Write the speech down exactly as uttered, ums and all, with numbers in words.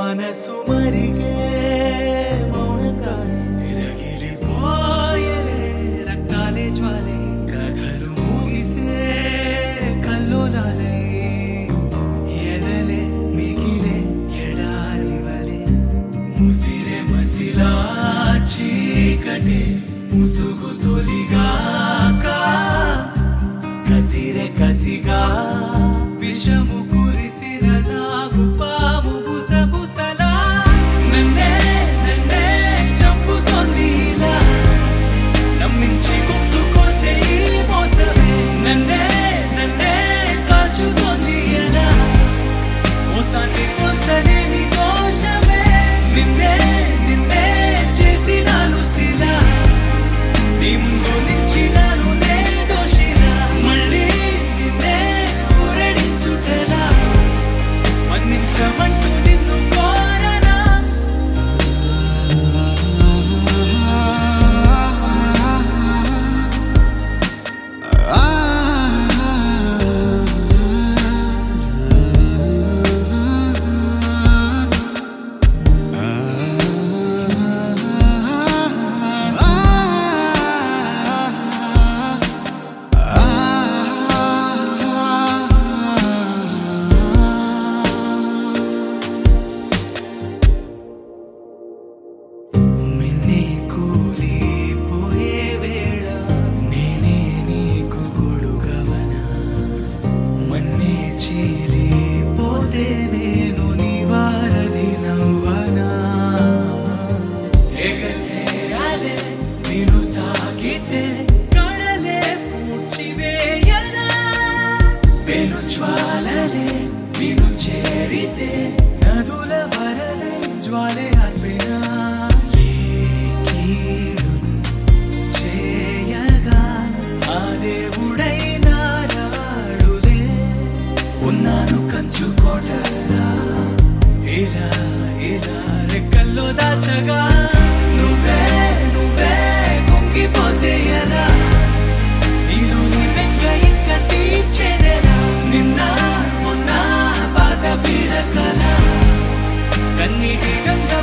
మనసు మరిగే మౌనగానే రగిలిపోయలే రక్తాలే జ్వాలే కథలు ముగిసే కల్లోలాలే ఎదలే మిగిలే ఎడారివలే ముసిరే మసిలా చీకటే ముసుగు తొలిగాక కసిరే కసిగా విషము కురిసిన నాగు పాము బుసబుసలా నన్నే నన్నే చంపుతోంది ఇలా నమ్మించి గుర్తుకోసే ఈ మోసమే నన్నే నన్నే కాల్చుతోంది ఎలా మోసాన్ని పొంచలేని దోషమే నిన్నే నిన్నే చేసినాను శిలా నీ ముందు నుంచి నాను నే దోషిలా మళ్ళీ నిన్నే ఊరడించుటలా మన్నించమంటూ నిన్ను కోరనా మిన్నే కూలిపోయే వేళ నేనే నీకు గొడుగవనా మన్నే చీలిపోతే నేను నీ వారధి నవ్వనా ఎగసేయాలే నిన్ను తాకితే కడలే పూడ్చివేయనా పెను జ్వాలలే నిన్ను చేరితే నదుల వరలే జ్వాలే ఆర్పినా ఏ కీడును చేయగా ఆ దేవుడైనా రాడులే ఉన్నాను కంచుకోటలా ఇలా ఇలా రెక్కల్లో దాచగా నువ్వే నువ్వే కుంగిపోతే ఎలా నీలోని బెంగ ఇంకా తీర్చేదెలా నిన్న మొన్న పాత పీడకల కన్నీటి గంగ